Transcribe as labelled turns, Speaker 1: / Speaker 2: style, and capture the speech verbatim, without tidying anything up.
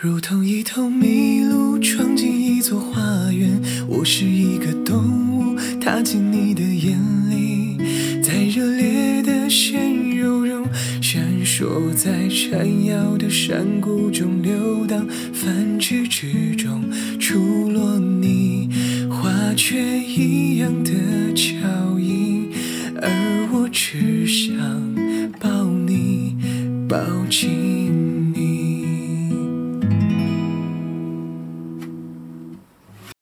Speaker 1: 如同一头麋鹿闯进一座花园，我是一个动物踏进你的眼里，在热烈的鲜肉中闪烁，在缠绕的山谷中流荡，繁殖之中出落你花雀一样的脚印，而我只想抱你抱紧